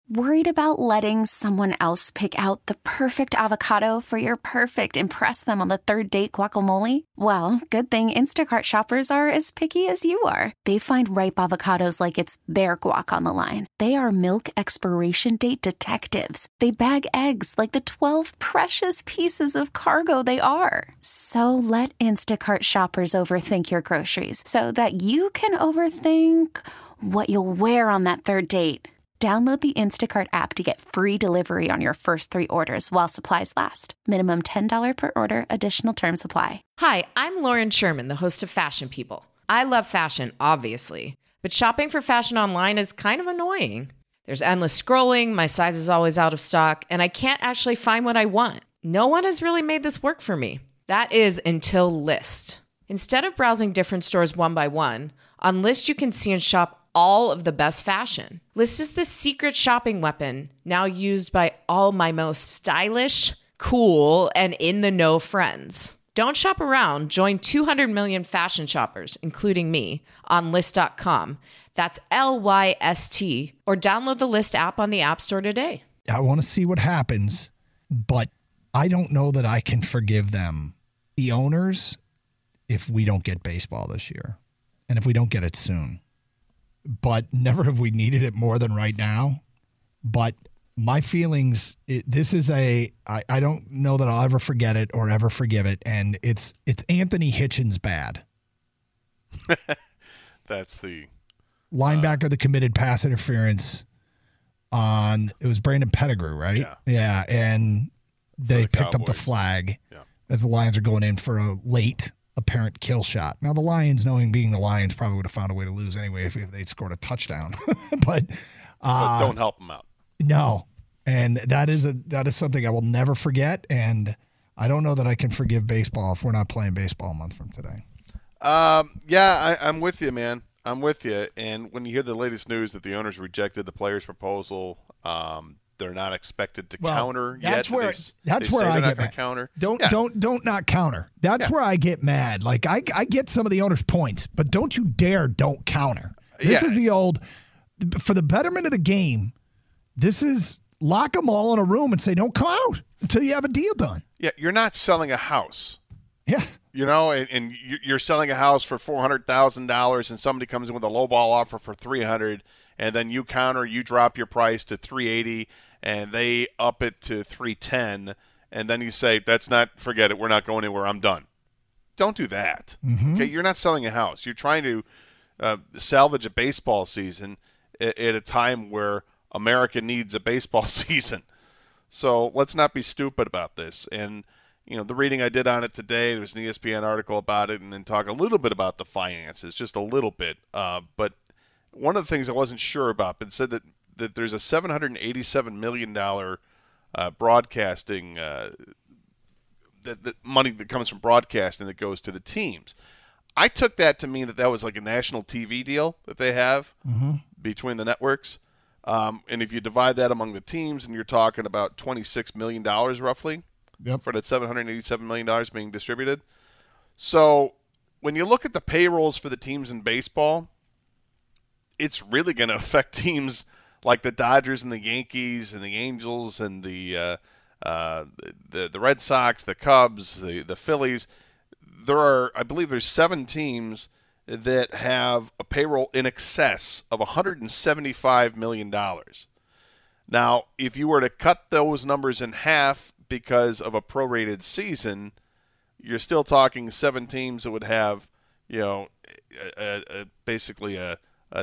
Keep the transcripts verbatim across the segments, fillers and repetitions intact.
Worried about letting someone else pick out the perfect avocado for your perfect impress them on the third date guacamole? Well, good thing Instacart shoppers are as picky as you are. They find ripe avocados like it's their guac on the line. They are milk expiration date detectives. They bag eggs like the twelve precious pieces of cargo they are. So let Instacart shoppers overthink your groceries so that you can overthink what you'll wear on that third date. Download the Instacart app to get free delivery on your first three orders while supplies last. Minimum ten dollars per order. Additional terms apply. Hi, I'm Lauren Sherman, the host of Fashion People. I love fashion, obviously, but shopping for fashion online is kind of annoying. There's endless scrolling, my size is always out of stock, and I can't actually find what I want. No one has really made this work for me. That is until Lyst. Instead of browsing different stores one by one, on Lyst you can see and shop all of the best fashion. Lyst is the secret shopping weapon now used by all my most stylish, cool, and in-the-know friends. Don't shop around. Join two hundred million fashion shoppers, including me, on Lyst dot com. That's L Y S T. Or download the Lyst app on the App Store today. I want to see what happens, but I don't know that I can forgive them, the owners, if we don't get baseball this year and if we don't get it soon. But never have we needed it more than right now. But my feelings, it, this is a, I, I don't know that I'll ever forget it or ever forgive it. And it's it's Anthony Hitchens bad. That's the linebacker uh, that committed pass interference on, it was Brandon Pettigrew, right? Yeah. Yeah. And they the picked Cowboys. up the flag Yeah. as the Lions are going in for a late apparent kill shot. Now, the Lions, knowing being the Lions, probably would have found a way to lose anyway if, if they'd scored a touchdown. but, uh, but don't help them out. No. And that is a that is something I will never forget. And I don't know that I can forgive baseball if we're not playing baseball a month from today. Um, yeah, I, I'm with you, man. I'm with you. And when you hear the latest news that the owners rejected the players' proposal, um, they're not expected to well, counter that's yet. Where, they, that's they where say I they're get not going mad. to counter. Don't yeah. don't don't not counter. That's yeah. where I get mad. Like I I get some of the owners' points, but don't you dare don't counter. This yeah. is the old for the betterment of the game. This is lock them all in a room and say don't come out until you have a deal done. Yeah, you're not selling a house. Yeah. You know, and, and you're selling a house for four hundred thousand dollars and somebody comes in with a lowball offer for three hundred thousand dollars and then you counter, you drop your price to three hundred eighty thousand dollars and they up it to three hundred ten thousand dollars and then you say, that's not, forget it, we're not going anywhere, I'm done. Don't do that. Mm-hmm. Okay, you're not selling a house. You're trying to uh, salvage a baseball season at, at a time where America needs a baseball season. So let's not be stupid about this. And, you know, the reading I did on it today, there was an E S P N article about it and then talk a little bit about the finances, just a little bit. Uh, but one of the things I wasn't sure about, but said that, that there's a seven hundred eighty-seven million dollars uh, broadcasting uh, that, that money that comes from broadcasting that goes to the teams. I took that to mean that that was like a national T V deal that they have mm-hmm. between the networks. Um, and if you divide that among the teams, and you're talking about twenty-six million dollars roughly yep. for that seven hundred eighty-seven million dollars being distributed. So when you look at the payrolls for the teams in baseball, it's really going to affect teams like the Dodgers and the Yankees and the Angels and the uh, uh, the the Red Sox, the Cubs, the the Phillies. There are, I believe, there's seven teams that have a payroll in excess of one hundred seventy-five million dollars. Now, if you were to cut those numbers in half because of a prorated season, you're still talking seven teams that would have, you know, a, a, a, basically a, a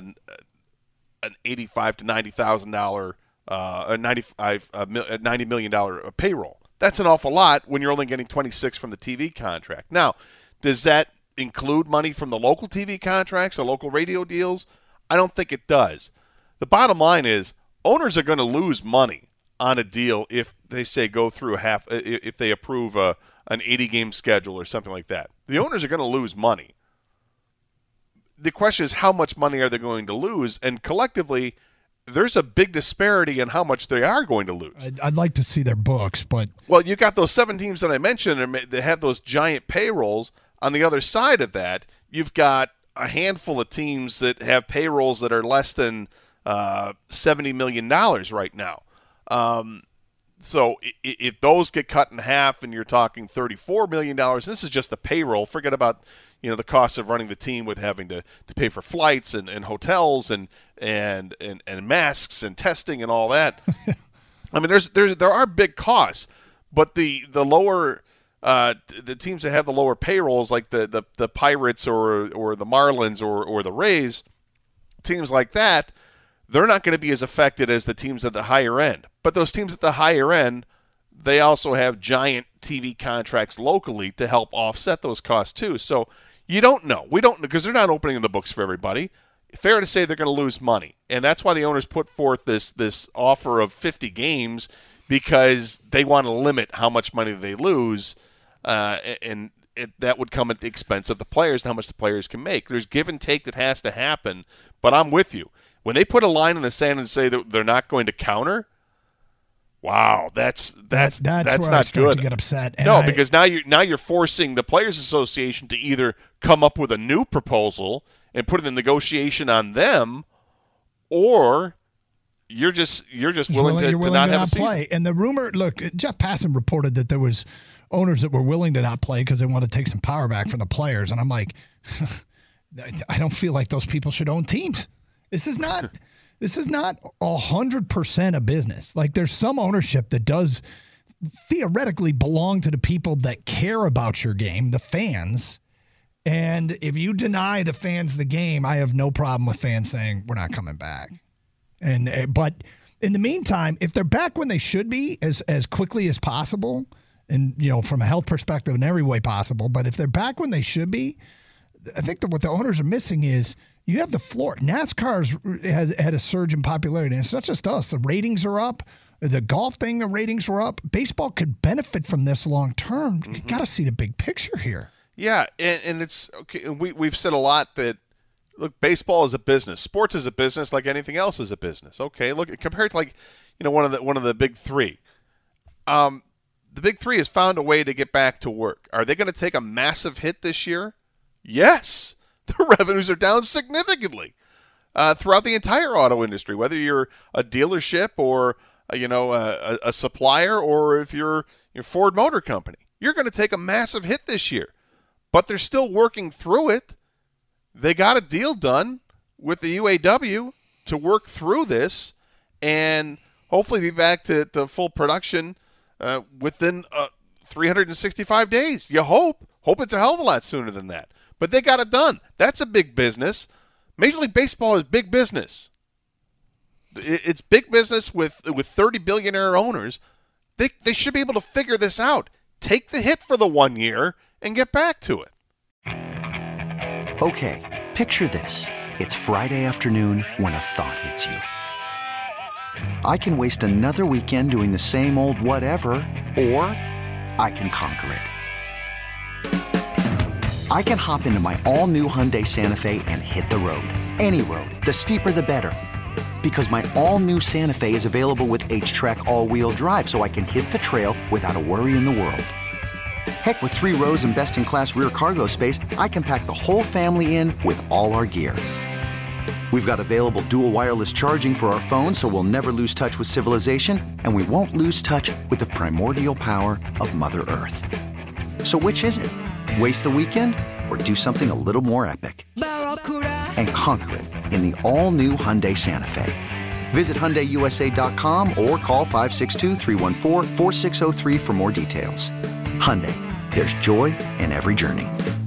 an eighty-five to ninety thousand dollar, uh, a ninety-five, a ninety million dollar payroll. That's an awful lot when you're only getting twenty-six from the T V contract. Now, does that include money from the local T V contracts or local radio deals? I don't think it does. The bottom line is owners are going to lose money on a deal if they say go through half, if they approve a, an eighty game schedule or something like that. The owners are going to lose money. The question is how much money are they going to lose? And collectively, there's a big disparity in how much they are going to lose. I'd, I'd like to see their books, but well, you got those seven teams that I mentioned, and they have those giant payrolls. On the other side of that, you've got a handful of teams that have payrolls that are less than uh, seventy million dollars right now. Um, so if, if those get cut in half and you're talking thirty-four million dollars, this is just the payroll. Forget about, you know, the cost of running the team with having to, to pay for flights and, and hotels and, and, and, and masks and testing and all that. I mean, there's there's there are big costs, but the the lower uh, the teams that have the lower payrolls, like the, the, the Pirates or or the Marlins or or the Rays, teams like that, they're not going to be as affected as the teams at the higher end. But those teams at the higher end, they also have giant T V contracts locally to help offset those costs too. So you don't know. We don't, because they're not opening the books for everybody. Fair to say they're going to lose money. And that's why the owners put forth this this offer of fifty games, because they want to limit how much money they lose, uh, and it, that would come at the expense of the players and how much the players can make. There's give and take that has to happen, but I'm with you. When they put a line in the sand and say that they're not going to counter, wow, that's that's that's, that's where not I start good. To get upset. And no, I, because now you now you're forcing the Players Association to either come up with a new proposal and put the negotiation on them, or you're just you're just willing, willing to, willing to not to have not a season. play. And the rumor, look, Jeff Passan reported that there was owners that were willing to not play because they want to take some power back from the players. And I'm like, I don't feel like those people should own teams. This is not this is not a hundred percent a business. Like, there's some ownership that does theoretically belong to the people that care about your game, the fans. And if you deny the fans the game, I have no problem with fans saying we're not coming back. And but in the meantime, if they're back when they should be, as as quickly as possible, and you know, from a health perspective in every way possible, but if they're back when they should be, I think that what the owners are missing is you have the floor. NASCAR has had a surge in popularity, and it's not just us. The ratings are up. The golf thing, the ratings were up. Baseball could benefit from this long term. Mm-hmm. You got to see the big picture here. Yeah, and, and it's okay. We we've said a lot that, look, baseball is a business. Sports is a business, like anything else is a business. Okay, look, compared to, like, you know, one of the one of the big three. Um, the big three has found a way to get back to work. Are they going to take a massive hit this year? Yes. The revenues are down significantly uh, throughout the entire auto industry, whether you're a dealership or uh, you know a, a supplier, or if you're your Ford Motor Company. You're going to take a massive hit this year, but they're still working through it. They got a deal done with the U A W to work through this and hopefully be back to, to full production uh, within uh, three hundred sixty-five days. You hope. Hope it's a hell of a lot sooner than that. But they got it done. That's a big business. Major League Baseball is big business. It's big business with with thirty billionaire owners. They they should be able to figure this out. Take the hit for the one year and get back to it. Okay, picture this. It's Friday afternoon when a thought hits you. I can waste another weekend doing the same old whatever, or I can conquer it. I can hop into my all-new Hyundai Santa Fe and hit the road. Any road. The steeper, the better. Because my all-new Santa Fe is available with H-Track all-wheel drive, so I can hit the trail without a worry in the world. Heck, with three rows and best-in-class rear cargo space, I can pack the whole family in with all our gear. We've got available dual wireless charging for our phones, so we'll never lose touch with civilization, and we won't lose touch with the primordial power of Mother Earth. So which is it? Waste the weekend or do something a little more epic? And conquer it in the all-new Hyundai Santa Fe. Visit Hyundai U S A dot com or call five six two, three one four, four six zero three for more details. Hyundai, there's joy in every journey.